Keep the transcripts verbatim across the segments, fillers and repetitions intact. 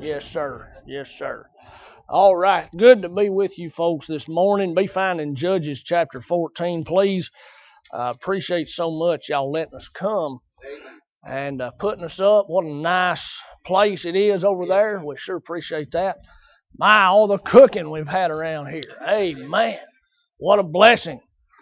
Yes, sir. Yes, sir. All right. Good to be with you folks this morning. Be finding Judges chapter fourteen, please. I uh, appreciate so much y'all letting us come and uh, putting us up. What a nice place it is over there. We sure appreciate that. My, all the cooking we've had around here. Amen. What a blessing.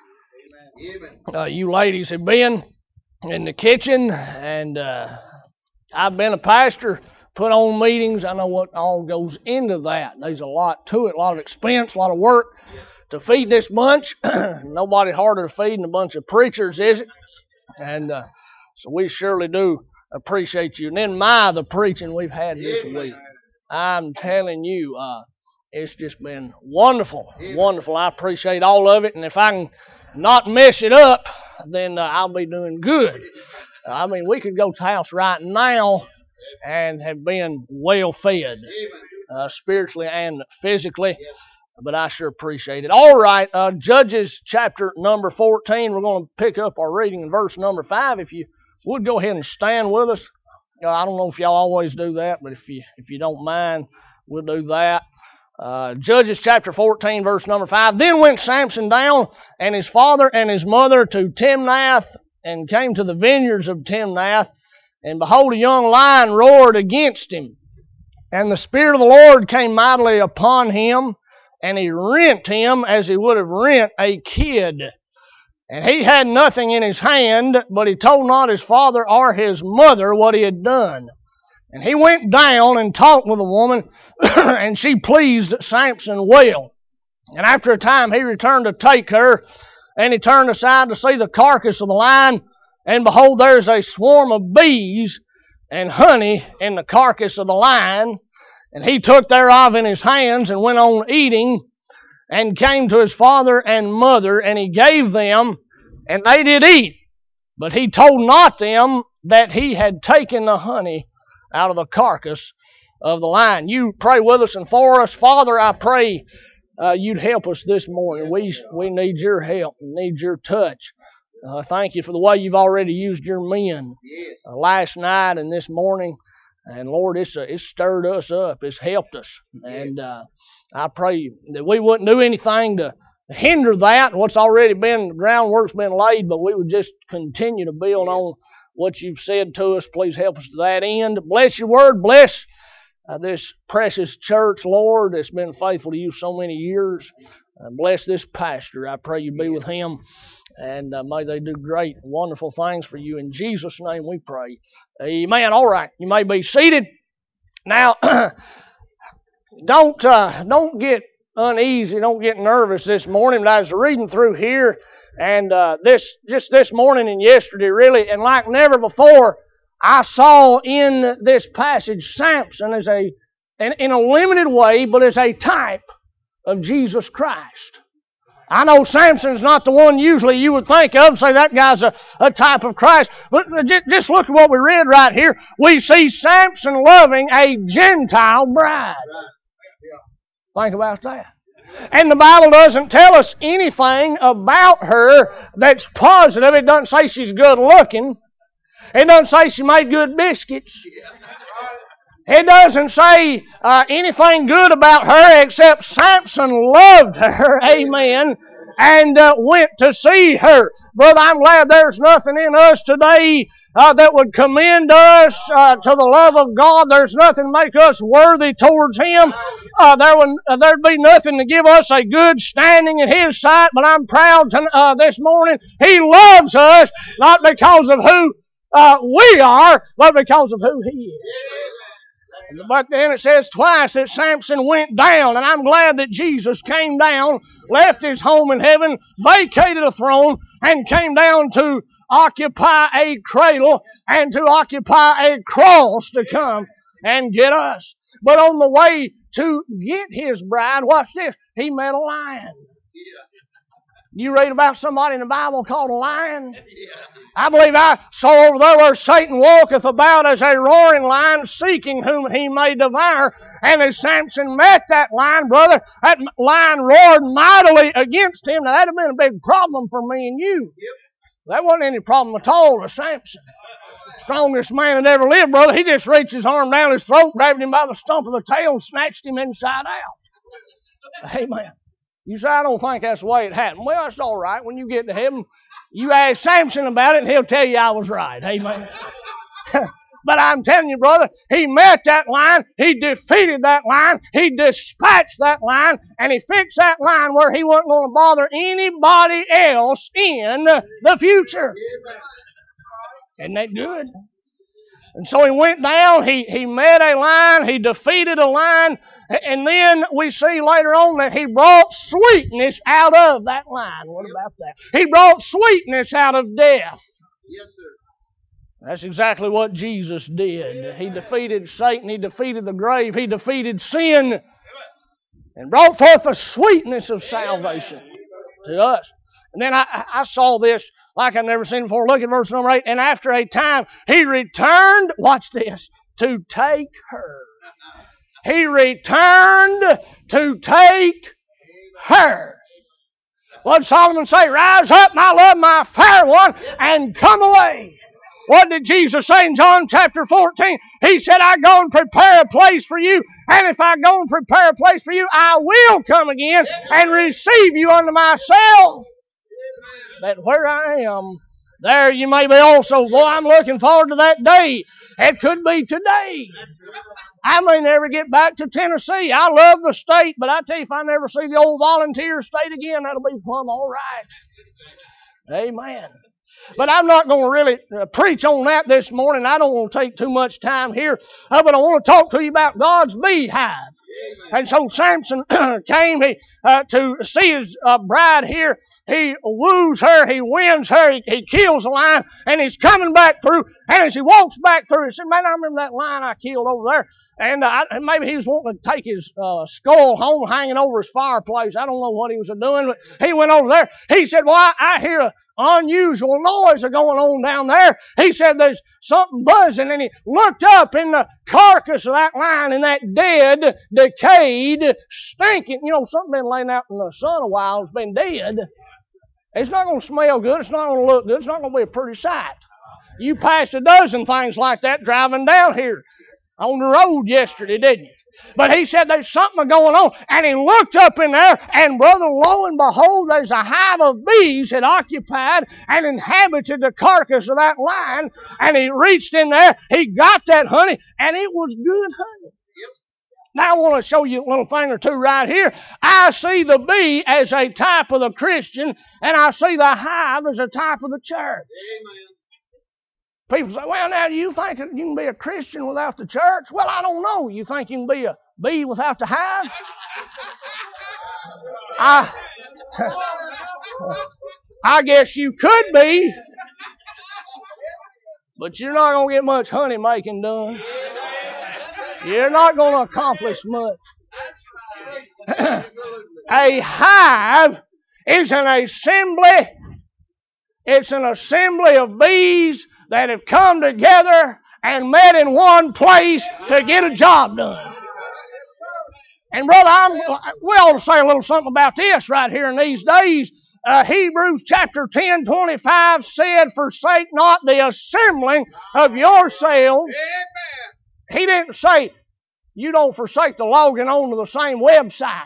Uh, you ladies have been in the kitchen, and uh, I've been a pastor, put on meetings. I know what all goes into that. There's a lot to it, a lot of expense, a lot of work to feed this bunch. Nobody harder to feed than a bunch of preachers, is it? And uh, so we surely do appreciate you. And then my, the preaching we've had this week. I'm telling you, uh, it's just been wonderful, wonderful. I appreciate all of it. And if I can not mess it up, then uh, I'll be doing good. I mean, we could go to the house right now and have been well fed, uh, spiritually and physically. But I sure appreciate it. All right, uh, Judges chapter number fourteen. We're going to pick up our reading in verse number five. If you would go ahead and stand with us. Uh, I don't know if y'all always do that, but if you if you don't mind, we'll do that. Uh, Judges chapter fourteen, verse number five. Then went Samson down and his father and his mother to Timnath, and came to the vineyards of Timnath. And behold, a young lion roared against him. And the Spirit of the Lord came mightily upon him, and he rent him as he would have rent a kid. And he had nothing in his hand, but he told not his father or his mother what he had done. And he went down and talked with the woman, and she pleased Samson well. And after a time he returned to take her, and he turned aside to see the carcass of the lion, and behold, there is a swarm of bees and honey in the carcass of the lion. And he took thereof in his hands, and went on eating, and came to his father and mother, and he gave them, and they did eat. But he told not them that he had taken the honey out of the carcass of the lion. You pray with us and for us. Father, I pray uh, you'd help us this morning. We we need your help, need your touch. Uh, thank you for the way you've already used your men uh, last night and this morning. And Lord, it's, uh, it's stirred us up. It's helped us. And uh, I pray that we wouldn't do anything to hinder that. What's already been, the groundwork's been laid, but we would just continue to build on what you've said to us. Please help us to that end. Bless your word. Bless uh, this precious church, Lord, that's been faithful to you so many years. Uh, bless this pastor. I pray you be with him. And uh, may they do great, wonderful things for you. In Jesus' name we pray. Amen. All right, you may be seated. Now, don't uh, don't get uneasy, don't get nervous this morning. But I was reading through here, and uh, this just this morning and yesterday, really, and like never before, I saw in this passage Samson as a, in, in a limited way, but as a type of Jesus Christ. I know Samson's not the one usually you would think of, say that guy's a, a type of Christ. But just look at what we read right here. We see Samson loving a Gentile bride. Think about that. And the Bible doesn't tell us anything about her that's positive. It doesn't say she's good looking. It doesn't say she made good biscuits. It doesn't say uh, anything good about her except Samson loved her, amen, and uh, went to see her. Brother, I'm glad there's nothing in us today uh, that would commend us uh, to the love of God. There's nothing to make us worthy towards Him. Uh, there would uh, there'd be nothing to give us a good standing in His sight, but I'm proud to, uh, this morning He loves us, not because of who uh, we are, but because of who He is. But then it says twice that Samson went down, and I'm glad that Jesus came down, left His home in heaven, vacated a throne, and came down to occupy a cradle and to occupy a cross to come and get us. But on the way to get His bride, watch this, He met a lion. You read about somebody in the Bible called a lion? I believe I saw over there where Satan walketh about as a roaring lion, seeking whom he may devour. And as Samson met that lion, brother, that lion roared mightily against him. Now, that'd have been a big problem for me and you. That wasn't any problem at all to Samson. Strongest man that ever lived, brother. He just reached his arm down his throat, grabbed him by the stump of the tail, and snatched him inside out. Amen. You say, I don't think that's the way it happened. Well, that's all right. When you get to heaven, you ask Samson about it, and he'll tell you I was right. Amen. But I'm telling you, brother, he met that lion, he defeated that lion, he dispatched that lion, and he fixed that lion where he wasn't going to bother anybody else in the future. Isn't that good? And so he went down, he, he met a lion, he defeated a lion, and then we see later on that he brought sweetness out of that lion. What about that? He brought sweetness out of death. Yes, sir. That's exactly what Jesus did. He defeated Satan, he defeated the grave, he defeated sin, and brought forth the sweetness of salvation to us. And then I, I saw this like I've never seen before. Look at verse number eight. And after a time, he returned, watch this, to take her. He returned to take her. What did Solomon say? Rise up, my love, my fair one, and come away. What did Jesus say in John chapter fourteen? He said, I go and prepare a place for you. And if I go and prepare a place for you, I will come again and receive you unto myself. That where I am, there you may be also. Boy, I'm looking forward to that day. It could be today. I may never get back to Tennessee. I love the state, but I tell you, if I never see the old volunteer state again, that'll be plumb all right. Amen. But I'm not going to really uh, preach on that this morning. I don't want to take too much time here. Uh, but I want to talk to you about God's beehive. And so Samson came he, uh, to see his uh, bride here. He woos her. He wins her. He, he kills the lion. And he's coming back through. And as he walks back through, he said, man, I remember that lion I killed over there. And uh, maybe he was wanting to take his uh, skull home hanging over his fireplace. I don't know what he was doing, but he went over there. He said, well, I, I hear a unusual noise going on down there. He said there's something buzzing, and he looked up in the carcass of that lion, and that dead, decayed, stinking, you know, something been laying out in the sun a while, it's been dead. It's not going to smell good. It's not going to look good. It's not going to be a pretty sight. You passed a dozen things like that driving down here on the road yesterday, didn't you? But he said there's something going on. And he looked up in there, and brother, lo and behold, there's a hive of bees had occupied and inhabited the carcass of that lion. And he reached in there, he got that honey, and it was good honey. Now I want to show you a little thing or two right here. I see the bee as a type of the Christian, and I see the hive as a type of the church. Amen. People say, well, now, do you think you can be a Christian without the church? Well, I don't know. You think you can be a bee without the hive? I, I guess you could be, but you're not going to get much honey making done. You're not going to accomplish much. A hive is an assembly. It's an assembly of bees that have come together and met in one place to get a job done. And brother, I'm, we ought to say a little something about this right here in these days. Uh, Hebrews chapter ten, twenty-five said, forsake not the assembling of yourselves. He didn't say, you don't forsake the logging on to the same website.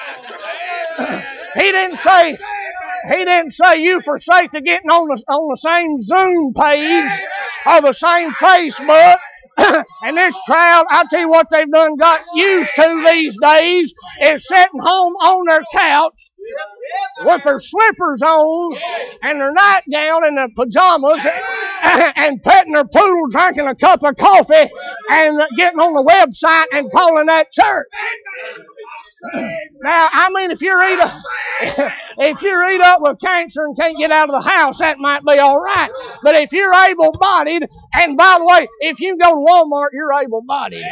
He didn't say, He didn't say you forsake to getting on the, on the same Zoom page or the same Facebook. And this crowd, I tell you what they've done got used to these days is sitting home on their couch with their slippers on and their nightgown and their pajamas and petting their poodle, drinking a cup of coffee and getting on the website and calling that church. Now, I mean, if you're eat up, if you're eat up with cancer and can't get out of the house, that might be all right. But if you're able-bodied, and by the way, if you go to Walmart, you're able-bodied.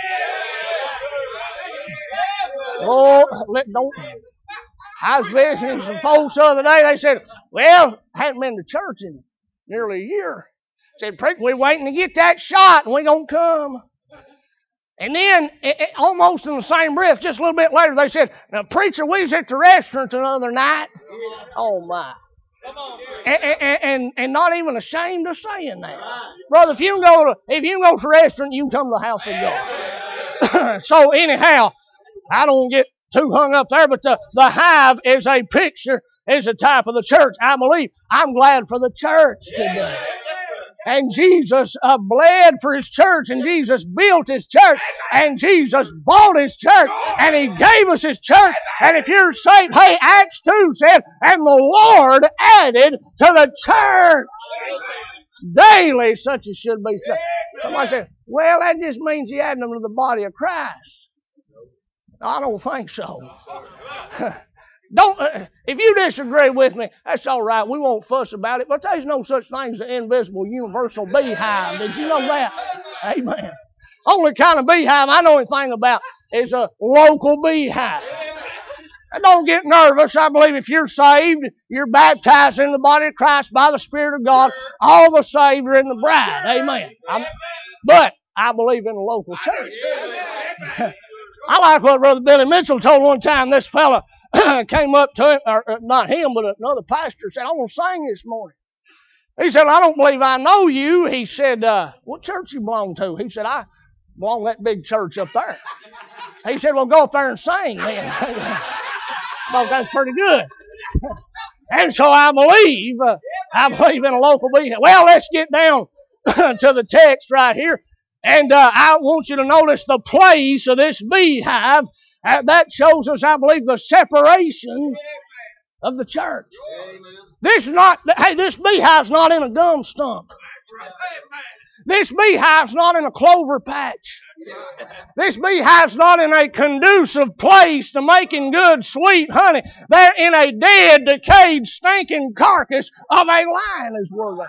Oh, let, don't. I was visiting some folks the other day. They said, well, I hadn't been to church in nearly a year. Said, we're waiting to get that shot, and we're going to come. And then, it, it, almost in the same breath, just a little bit later, they said, now, preacher, we was at the restaurant the other night. Oh, my. And, and, and, and not even ashamed of saying that. Brother, if you can go to, if you can go to a restaurant, you can come to the house of God. So anyhow, I don't get too hung up there, but the, the hive is a picture, is a type of the church. I believe. I'm glad for the church today. And Jesus uh, bled for His church, and Jesus built His church, and Jesus bought His church, and He gave us His church. And if you're saved, hey, Acts two said, and the Lord added to the church daily such as should be saved. Somebody said, well, that just means He added them to the body of Christ. I don't think so. Don't, uh, if you disagree with me, that's all right. We won't fuss about it. But there's no such thing as an invisible universal beehive. Did you know that? Amen. Only kind of beehive I know anything about is a local beehive. And don't get nervous. I believe if you're saved, you're baptized in the body of Christ by the Spirit of God. All the saved are in the bride. Amen. I'm, but I believe in a local church. I like what Brother Billy Mitchell told one time. This fella came up to him, or not him, but another pastor, said, I want to sing this morning. He said, I don't believe I know you. He said, uh, what church you belong to? He said, I belong to that big church up there. He said, well, go up there and sing then. Well, that's pretty good. And so I believe, uh, I believe in a local beehive. Well, let's get down to the text right here. And uh, I want you to notice the place of this beehive. Uh, that shows us, I believe, the separation of the church. This is not, hey, this beehive's not in a gum stump. This beehive's not in a clover patch. This beehive's not in a conducive place to making good, sweet honey. They're in a dead, decayed, stinking carcass of a lion is where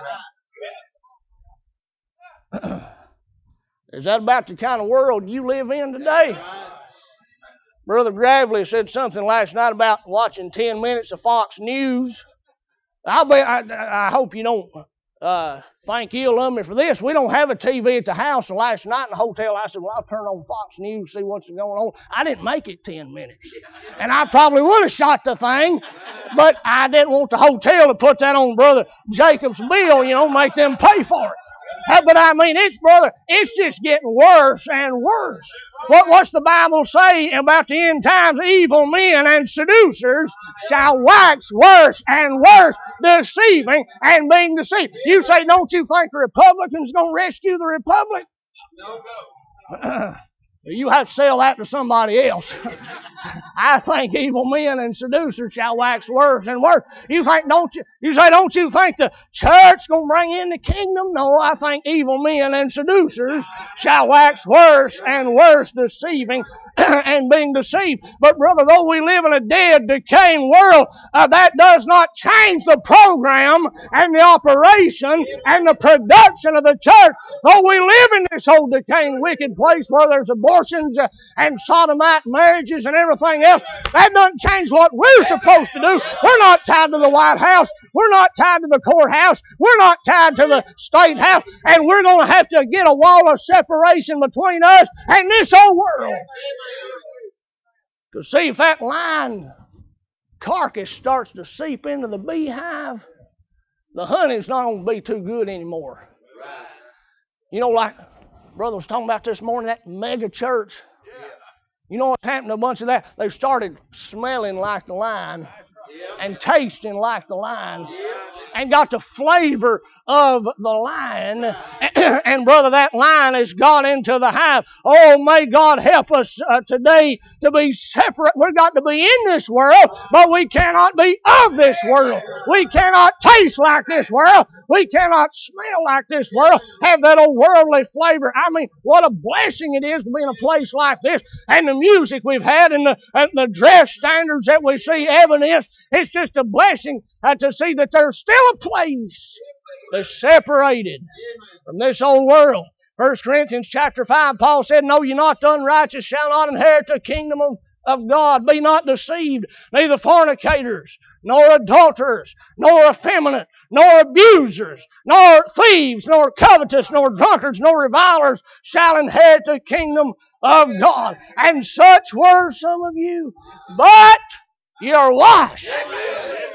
they are. Is that about the kind of world you live in today? Brother Gravely said something last night about watching ten minutes of Fox News. I'll be, I, I hope you don't uh, think ill of me for this. We don't have a T V at the house. And last night in the hotel, I said, well, I'll turn on Fox News, see what's going on. I didn't make it ten minutes. And I probably would have shot the thing, but I didn't want the hotel to put that on Brother Jacob's bill, you know, make them pay for it. But I mean, it's, brother, it's just getting worse and worse. What, what's the Bible say about the end times? Evil men and seducers shall wax worse and worse, deceiving and being deceived. You say, don't you think the Republicans going to rescue the Republic? No, no. You have to sell that to somebody else. I think evil men and seducers shall wax worse and worse. You think, don't you? You say, don't you think the church gonna bring in the kingdom? No, I think evil men and seducers shall wax worse and worse, deceiving and being deceived. But brother, though we live in a dead, decaying world, uh, that does not change the program and the operation and the production of the church. Though we live in this old, decaying, wicked place where there's abortions uh, and sodomite marriages and everything else, that doesn't change what we're supposed to do. We're not tied to the White House. We're not tied to the courthouse. We're not tied to the state house. And we're going to have to get a wall of separation between us and this old world. Because see, if that lion carcass starts to seep into the beehive, the honey's not going to be too good anymore. You know, like Brother was talking about this morning, that mega church. You know what's happened to a bunch of that? They've started smelling like the lion and tasting like the lion and got the flavor of the lion. And brother, that lion has gone into the hive. Oh, may God help us uh, today to be separate. We've got to be in this world, but we cannot be of this world. We cannot taste like this world. We cannot smell like this world, have that old worldly flavor. I mean, what a blessing it is to be in a place like this. And the music we've had and the, and the dress standards that we see evidence, it's just a blessing uh, to see that there's still a place that's separated from this old world. First Corinthians chapter five, Paul said, know ye not the unrighteous shall not inherit the kingdom of of God. Be not deceived, neither fornicators, nor adulterers, nor effeminate, nor abusers, nor thieves, nor covetous, nor drunkards, nor revilers shall inherit the kingdom of God. And such were some of you, but ye are washed,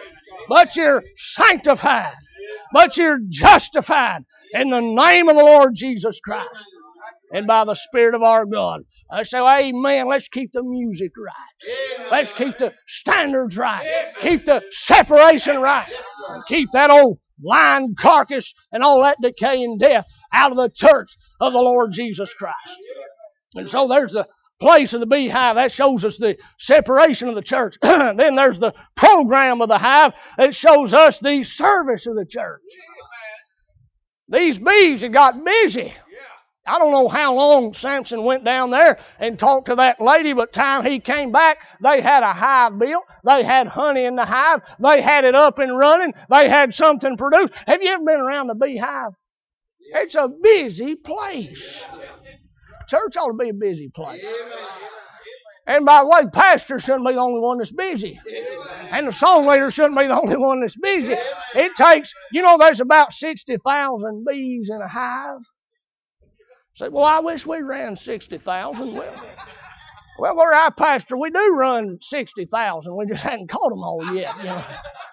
but you're sanctified, but you're justified in the name of the Lord Jesus Christ and by the Spirit of our God. I say, well, amen, let's keep the music right. Let's keep the standards right. Keep the separation right. And keep that old lying carcass and all that decay and death out of the church of the Lord Jesus Christ. And so there's the place of the beehive. That shows us the separation of the church. Then there's the program of the hive that shows us the service of the church. These bees had got busy. I don't know how long Samson went down there and talked to that lady, but time he came back, they had a hive built. They had honey in the hive. They had it up and running. They had something produced. Have you ever been around the beehive? It's a busy place. Church ought to be a busy place. And by the way, the pastor shouldn't be the only one that's busy. And the song leader shouldn't be the only one that's busy. It takes, you know, there's about sixty thousand bees in a hive. Say, well, I wish we ran sixty thousand. Well, well, where I pastor, we do run sixty thousand. We just hadn't caught them all yet. You know?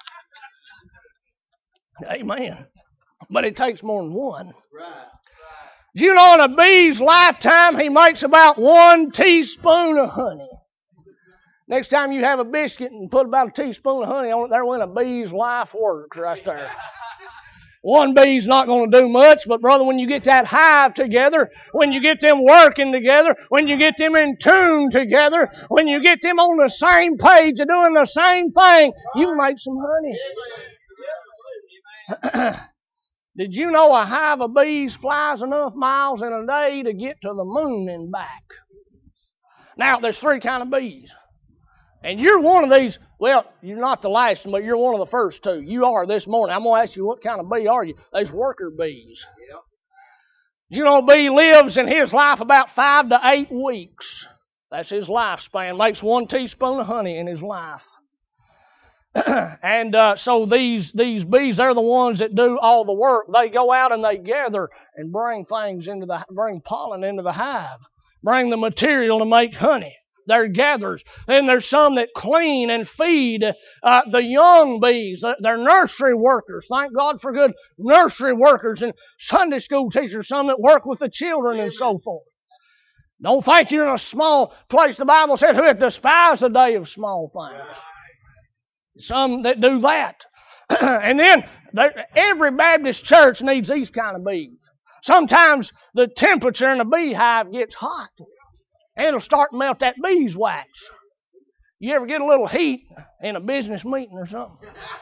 Amen. But it takes more than one. Right. Do you know in a bee's lifetime, he makes about one teaspoon of honey? Next time you have a biscuit and put about a teaspoon of honey on it, there went a bee's life work right there. One bee's not going to do much, but brother, when you get that hive together, when you get them working together, when you get them in tune together, when you get them on the same page and doing the same thing, you make some honey. Did you know a hive of bees flies enough miles in a day to get to the moon and back? Now, there's three kind of bees. And you're one of these, well, you're not the last one, but you're one of the first two. You are this morning. I'm going to ask you, what kind of bee are you? There's worker bees. Yep. Do you know a bee lives in his life about five to eight weeks? That's his lifespan. Makes one teaspoon of honey in his life. And uh, so these these bees, they're the ones that do all the work. They go out and they gather and bring things into the, bring pollen into the hive, bring the material to make honey. They're gatherers. Then there's some that clean and feed uh, the young bees. They're nursery workers. Thank God for good nursery workers and Sunday school teachers, some that work with the children and so forth. Don't think you're in a small place. The Bible said, who hath despised the day of small things? Some that do that. And then every Baptist church needs these kind of bees. Sometimes the temperature in a beehive gets hot. And it'll start to melt that beeswax. You ever get a little heat in a business meeting or something?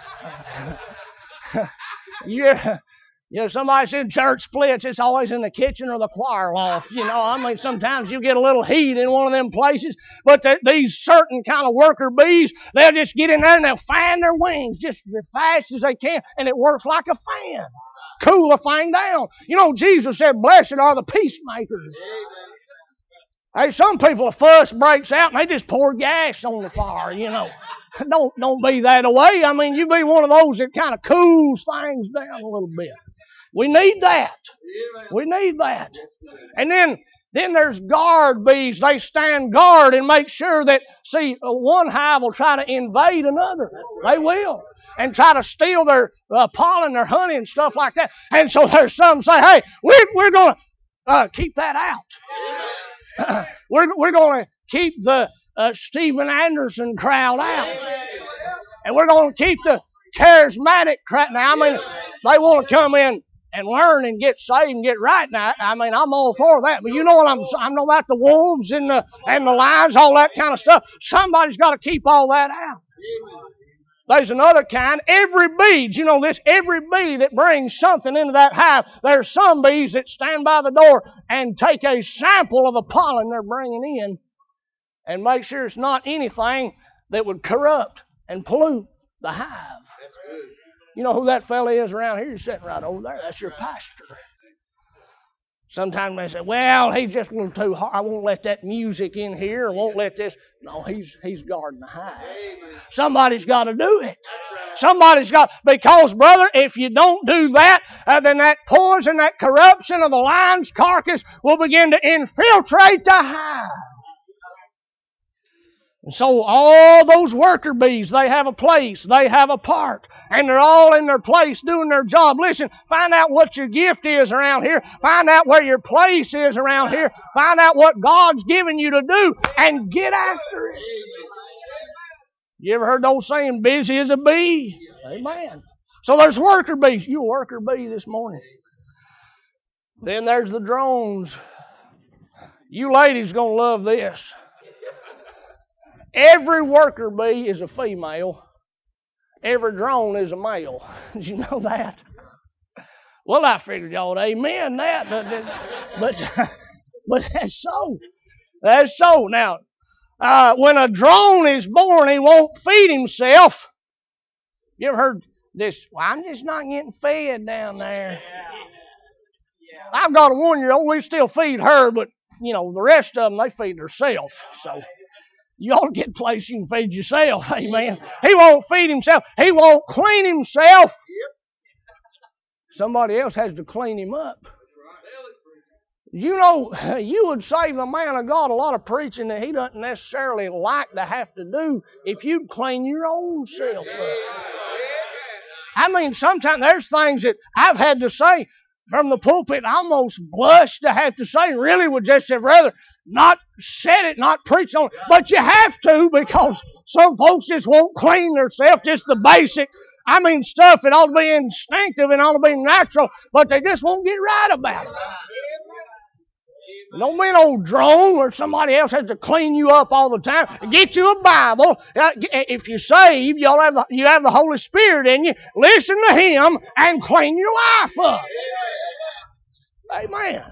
yeah, you know, somebody said church splits, it's always in the kitchen or the choir loft. You know, I mean, sometimes you get a little heat in one of them places. But these certain kind of worker bees, they'll just get in there and they'll fan their wings just as fast as they can. And it works like a fan. Cool the thing down. You know, Jesus said, blessed are the peacemakers. Hey, some people, a fuss breaks out and they just pour gas on the fire, you know. Don't don't be that way. I mean, you be one of those that kind of cools things down a little bit. We need that. We need that. And then, then there's guard bees. They stand guard and make sure that, see, one hive will try to invade another. They will. And try to steal their uh, pollen, their honey and stuff like that. And so there's some say, hey, we're, we're going to uh, keep that out. we're we're going to keep the uh, Steven Anderson crowd out. And we're going to keep the charismatic crowd. Now, I mean, they want to come in and learn and get saved and get right. Now, I mean, I'm all for that. But you know what I'm I'm talking about, the wolves and the, and the lions, all that kind of stuff. Somebody's got to keep all that out. There's another kind. Every bee, do you know this? Every bee that brings something into that hive, there's some bees that stand by the door and take a sample of the pollen they're bringing in and make sure it's not anything that would corrupt and pollute the hive. That's good. You know who that fella is around here? He's sitting right over there. That's your pastor. Sometimes they say, well, he's just a little too hard. I won't let that music in here. I won't let this. No, he's he's guarding the hive. Somebody's got to do it. Somebody's got, because, brother, if you don't do that, uh, then that poison, that corruption of the lion's carcass will begin to infiltrate the hive. And so all those worker bees, they have a place, they have a part, and they're all in their place doing their job. Listen, find out what your gift is around here. Find out where your place is around here. Find out what God's given you to do, and get after it. You ever heard the old saying, busy as a bee? Amen. So there's worker bees. You a worker bee this morning. Then there's the drones. You ladies going to love this. Every worker bee is a female. Every drone is a male. Did you know that? Well, I figured y'all would amen that. But, but, but that's so. That's so. Now, uh, when a drone is born, he won't feed himself. You ever heard this? Well, I'm just not getting fed down there. I've got a one-year-old. We still feed her, but, you know, the rest of them, they feed themselves. So you ought to get a place you can feed yourself. Amen. He won't feed himself. He won't clean himself. Somebody else has to clean him up. You know, you would save the man of God a lot of preaching that he doesn't necessarily like to have to do if you'd clean your own self up. I mean, sometimes there's things that I've had to say from the pulpit, I almost blush to have to say, really would just have rather not said it, not preached on it. But you have to, because some folks just won't clean themselves, just the basic, I mean, stuff that ought to be instinctive and ought to be natural, but they just won't get right about it. Don't be an old drone where somebody else has to clean you up all the time. Get you a Bible. If you're saved, you have the, you have the Holy Spirit in you. Listen to Him and clean your life up. Amen.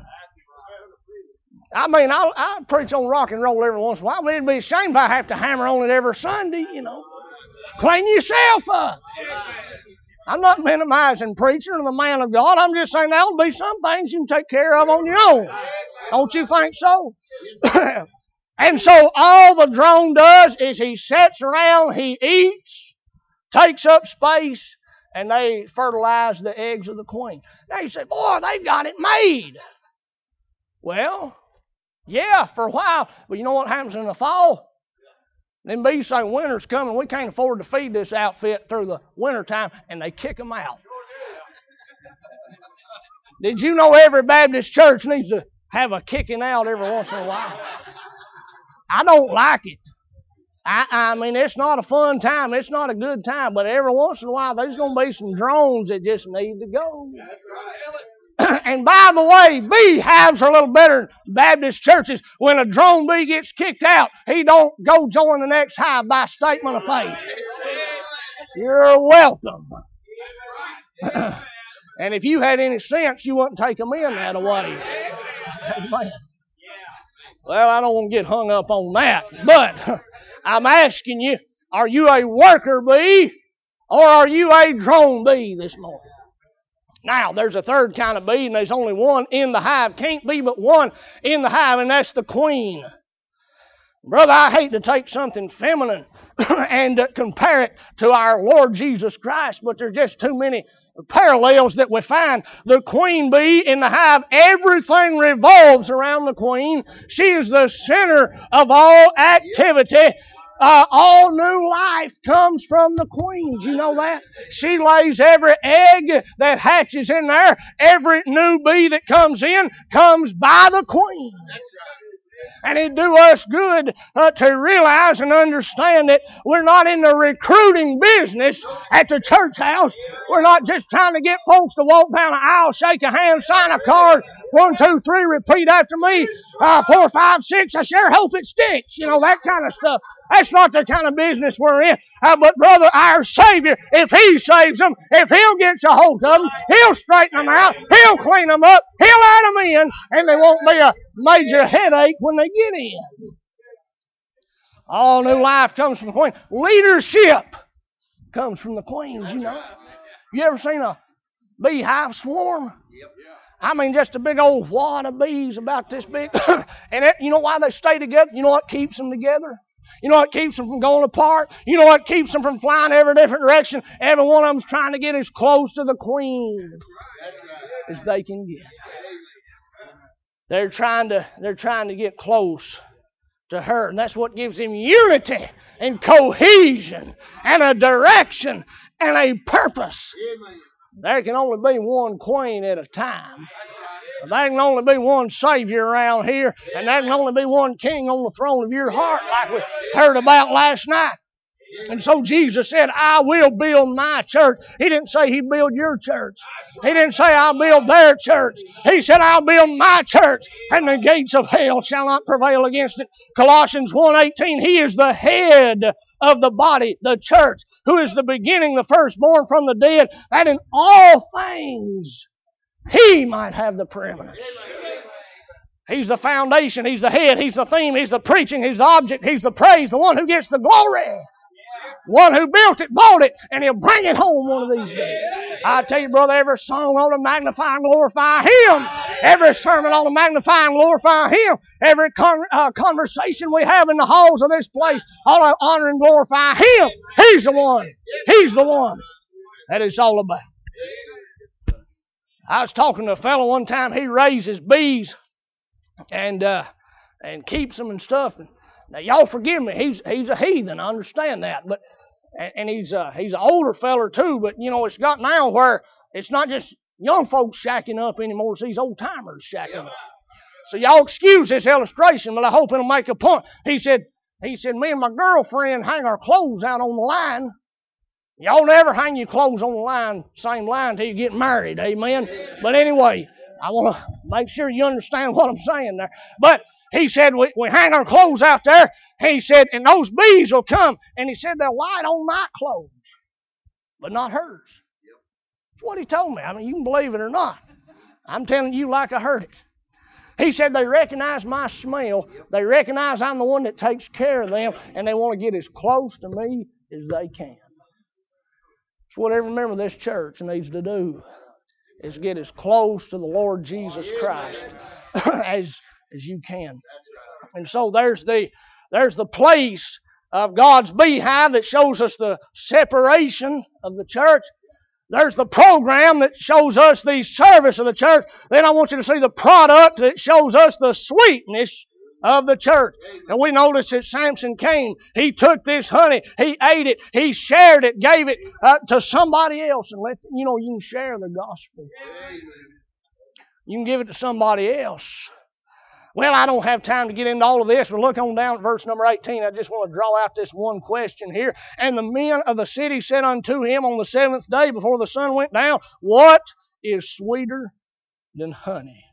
I mean, I, I preach on rock and roll every once in a while, but it'd be a shame if I have to hammer on it every Sunday, you know. Clean yourself up. I'm not minimizing preaching or the man of God. I'm just saying there'll be some things you can take care of on your own. Don't you think so? And so all the drone does is he sits around, he eats, takes up space, and they fertilize the eggs of the queen. Now you say, boy, they've got it made. Well, yeah, for a while. But you know what happens in the fall? Them bees say winter's coming. We can't afford to feed this outfit through the wintertime, and they kick them out. Did you know every Baptist church needs to have a kicking out every once in a while? I don't like it. I, I mean, it's not a fun time. It's not a good time. But every once in a while, there's going to be some drones that just need to go. And by the way, beehives are a little better than Baptist churches. When a drone bee gets kicked out, he don't go join the next hive by statement of faith. You're welcome. And if you had any sense, you wouldn't take them in that way. Amen. Well, I don't want to get hung up on that, but I'm asking you, are you a worker bee or are you a drone bee this morning? Now, there's a third kind of bee, and there's only one in the hive. Can't be but one in the hive, and that's the queen. Brother, I hate to take something feminine and uh, compare it to our Lord Jesus Christ, but there's just too many parallels that we find. The queen bee in the hive, everything revolves around the queen. She is the center of all activity. Uh, all new life comes from the queen. Do you know that? She lays every egg that hatches in there. Every new bee that comes in comes by the queen. And it'd do us good uh, to realize and understand that we're not in the recruiting business at the church house. We're not just trying to get folks to walk down the aisle, shake a hand, sign a card. One, two, three, repeat after me. Uh, four, five, six, I sure hope it sticks. You know, that kind of stuff. That's not the kind of business we're in. Uh, but brother, our Savior, if He saves them, if He'll get a hold of them, He'll straighten them out, He'll clean them up, He'll let them in, and there won't be a major headache when they get in. All new life comes from the queen. Leadership comes from the queens, you know. You ever seen a beehive swarm? I mean, just a big old wad of bees about this big. And it, you know why they stay together? You know what keeps them together? You know what keeps them from going apart? You know what keeps them from flying every different direction? Every one of them's trying to get as close to the queen as they can get. They're trying to, they're trying to get close to her. And that's what gives him unity and cohesion and a direction and a purpose. There can only be one queen at a time. There can only be one Savior around here, and there can only be one King on the throne of your heart, like we heard about last night. And so Jesus said, I will build my church. He didn't say He'd build your church. He didn't say I'll build their church. He said, I'll build my church, and the gates of hell shall not prevail against it. Colossians one eighteen, He is the head of the body, the church, who is the beginning, the firstborn from the dead, that in all things He might have the preeminence. He's the foundation. He's the head. He's the theme. He's the preaching. He's the object. He's the praise. The one who gets the glory. One who built it, bought it, and He'll bring it home one of these days. I tell you, brother, every song ought to magnify and glorify Him. Every sermon ought to magnify and glorify Him. Every con- uh, conversation we have in the halls of this place ought to honor and glorify Him. He's the one. He's the one that it's all about. I was talking to a fellow one time. He raises bees and uh, and keeps them and stuff. And now, y'all forgive me. He's he's a heathen. I understand that, but and, and he's uh, he's an older feller too. But you know, it's got now where it's not just young folks shacking up anymore. It's these old timers shacking up. So y'all excuse this illustration, but I hope it'll make a point. He said he said me and my girlfriend hang our clothes out on the line. Y'all never hang your clothes on the line, same line, till you get married. Amen. But anyway, I want to make sure you understand what I'm saying there. But he said, we, we hang our clothes out there. He said, and those bees will come. And he said, they'll light on my clothes, but not hers. That's what he told me. I mean, you can believe it or not. I'm telling you like I heard it. He said they recognize my smell. They recognize I'm the one that takes care of them, and they want to get as close to me as they can. That's what every member of this church needs to do, is get as close to the Lord Jesus Christ as, as you can. And so there's the, there's the place of God's beehive that shows us the separation of the church. There's the program that shows us the service of the church. Then I want you to see the product that shows us the sweetness of the church. And we notice that Samson came. He took this honey. He ate it. He shared it, gave it uh, to somebody else. And let you know, you can share the gospel. You can give it to somebody else. Well, I don't have time to get into all of this, but look on down at verse number eighteen. I just want to draw out this one question here. And the men of the city said unto him on the seventh day before the sun went down, what is sweeter than honey?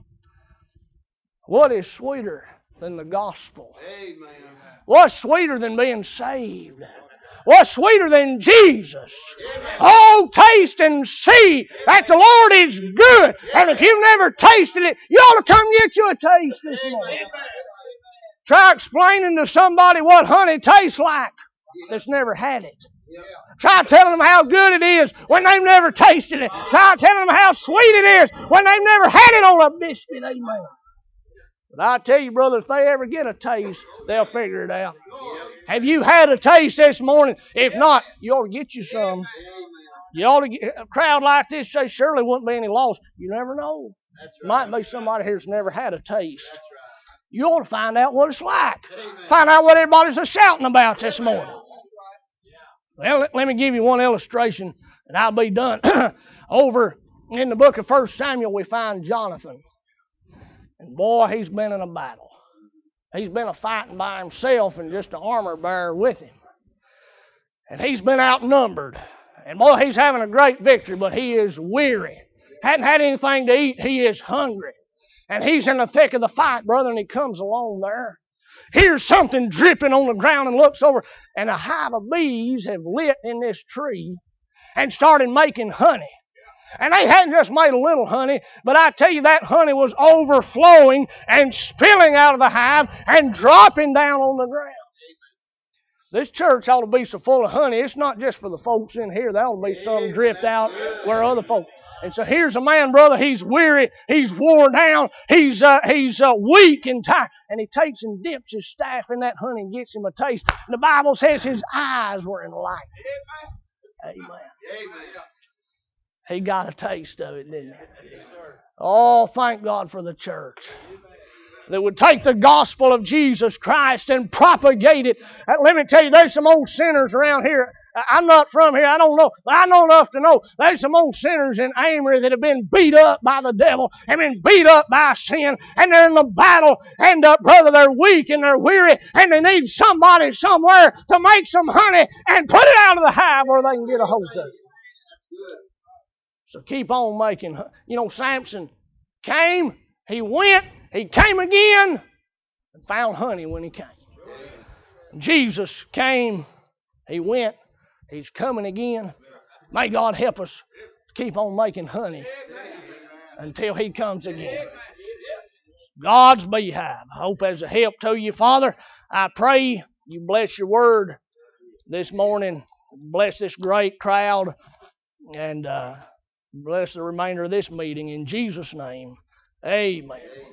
What is sweeter than the gospel? Amen. What's sweeter than being saved? What's sweeter than Jesus? Amen. Oh, taste and see that the Lord is good. And if you've never tasted it, you ought to come get you a taste this morning. Amen. Try explaining to somebody what honey tastes like that's never had it. Try telling them how good it is when they've never tasted it. Try telling them how sweet it is when they've never had it on a biscuit. Amen. But I tell you, brother, if they ever get a taste, they'll figure it out. Have you had a taste this morning? If not, you ought to get you some. You ought to get a crowd like this. Say, surely wouldn't be any loss. You never know. Might be somebody here's never had a taste. You ought to find out what it's like. Find out what everybody's shouting about this morning. Well, let, let me give you one illustration, and I'll be done. Over in the book of First Samuel, we find Jonathan. And boy, he's been in a battle. He's been a fighting by himself and just an armor bearer with him. And he's been outnumbered. And boy, he's having a great victory, but he is weary. Hadn't had anything to eat. He is hungry. And he's in the thick of the fight, brother, and he comes along there. Here's something dripping on the ground and looks over, and a hive of bees have lit in this tree and started making honey. And they hadn't just made a little honey, but I tell you, that honey was overflowing and spilling out of the hive and dropping down on the ground. This church ought to be so full of honey. It's not just for the folks in here. There ought to be some dripped out where other folks. And so here's a man, brother. He's weary. He's worn down. He's uh, he's uh, weak and tired. And he takes and dips his staff in that honey and gets him a taste. And the Bible says his eyes were enlightened. Amen. Amen. He got a taste of it, didn't he? Oh, thank God for the church. that would take the gospel of Jesus Christ and propagate it. Uh, let me tell you, there's some old sinners around here. I'm not from here. I don't know. But I know enough to know there's some old sinners in Amory that have been beat up by the devil and been beat up by sin, and they're in the battle. And, uh, brother, they're weak and they're weary, and they need somebody somewhere to make some honey and put it out of the hive where they can get a hold of it. So keep on making. You know, Samson came, he went, he came again, and found honey when he came. Jesus came, he went, he's coming again. May God help us to keep on making honey until he comes again. God's beehive. I hope as a help to you, Father. I pray you bless your word this morning. Bless this great crowd. And uh, bless the remainder of this meeting. In Jesus' name, amen.